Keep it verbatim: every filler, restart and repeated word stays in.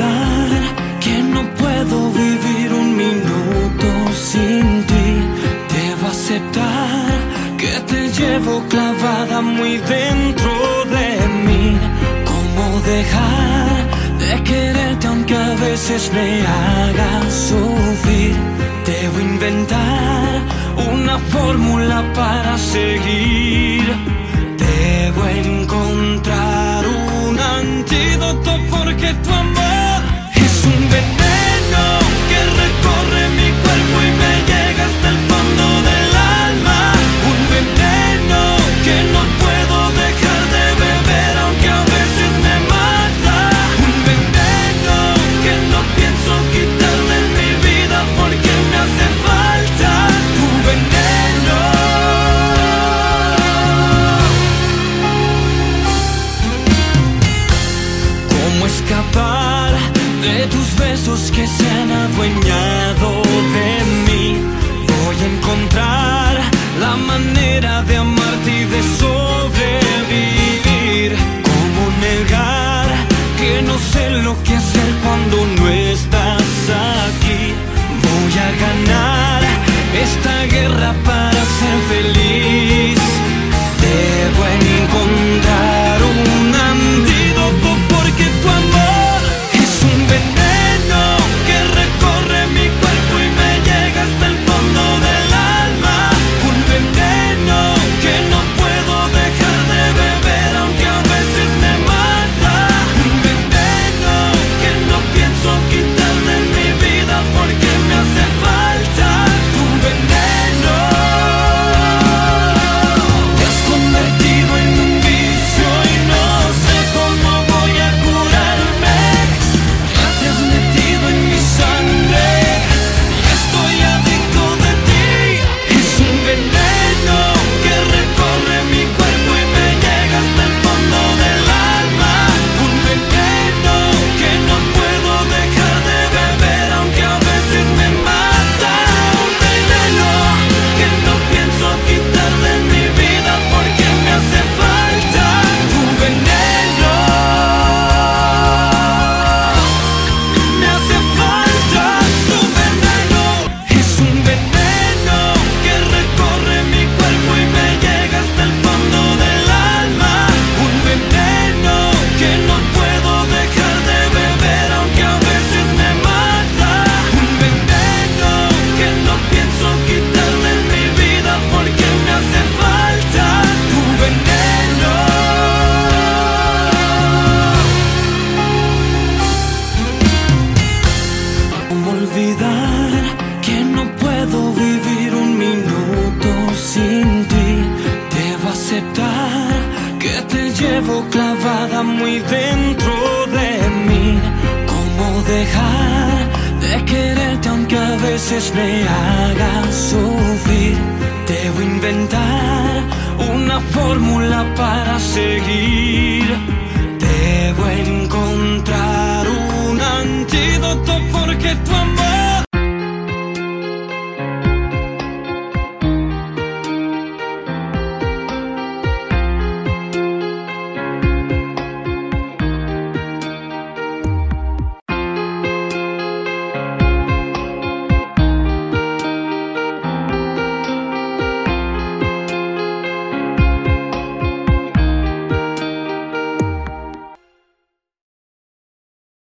olvidar que no puedo vivir un minuto sin ti. Debo aceptar que te llevo clavada muy dentro de mí. ¿Cómo dejar de quererte aunque a veces me hagas sufrir? Debo inventar una fórmula para seguir. Debo encontrar un antídoto porque tu amor es un veneno que recorre mi cuerpo y me llega hasta el fondo del alma. Un veneno que no puedo dejar de beber aunque a veces me mata. Un veneno que no pienso quitar de mi vida porque me hace falta tu veneno. ¿Cómo escapar de tus besos que se han adueñado de mí? Voy a encontrar la manera de amarte y de sobrevivir. ¿Cómo negar que no sé lo que hacer cuando no estás aquí? Voy a ganar esta guerra para ser feliz. Debo encontrar un antídoto porque tu amor es un veneno que recorre mi cuerpo y me llega hasta el fondo del alma. Un veneno que no puedo dejar de beber aunque a veces me mata. Un veneno que no pienso quitar de mi vida porque me hace falta tu veneno. Te has convertido en un vicio y no sé cómo voy a curarme. Ya te has metido en mi sangre y estoy adicto de ti. Es un veneno que recorre mi cuerpo y me llega hasta el fondo del alma. Un veneno que no puedo dejar de beber aunque a veces me mata. Un veneno que no pienso quitar de mi vida porque me hace falta tu veneno. Me hace falta tu veneno. Es un veneno que recorre mi cuerpo y me llega hasta el fondo del alma. Un veneno que no puedo dejar de beber aunque a veces me mata. Un veneno que no pienso quitar de mi vida porque me hace falta tu veneno. ¿Cómo olvidar que no puedo vivir un minuto sin ti? Debo aceptar que te llevo clavada muy dentro de mí. ¿Cómo dejar de quererte aunque a veces me hagas sufrir? Debo inventar una fórmula para seguir. Debo encontrar